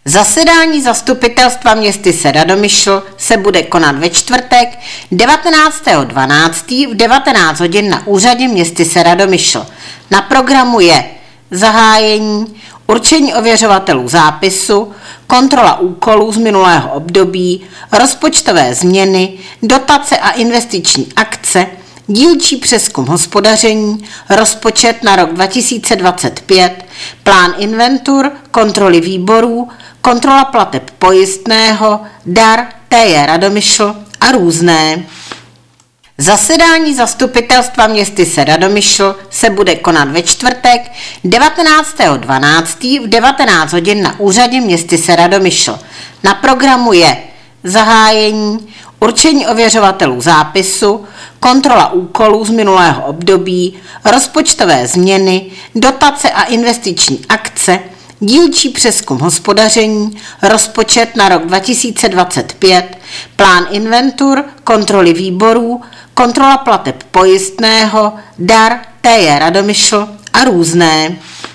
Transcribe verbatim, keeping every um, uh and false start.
Zasedání zastupitelstva městyse Radomyšl se bude konat ve čtvrtek devatenáctého dvanáctého v devatenáct hodin na úřadě městyse Radomyšl. Na programu je zahájení, určení ověřovatelů zápisu, kontrola úkolů z minulého období, rozpočtové změny, dotace a investiční akce, dílčí přezkum hospodaření, rozpočet na rok dva tisíce dvacet pět, plán inventur, kontroly výborů, kontrola plateb pojistného, dar T J Radomyšl a různé. Zasedání zastupitelstva městyse Radomyšl se bude konat ve čtvrtek devatenáctého dvanáctého v devatenáct hodin na úřadě městyse Radomyšl. Na programu je zahájení, určení ověřovatelů zápisu, kontrola úkolů z minulého období, rozpočtové změny, dotace a investiční akce, dílčí přezkum hospodaření, rozpočet na rok dva tisíce dvacet pět, plán inventur, kontroly výborů, kontrola plateb pojistného, dar T J Radomyšl a různé.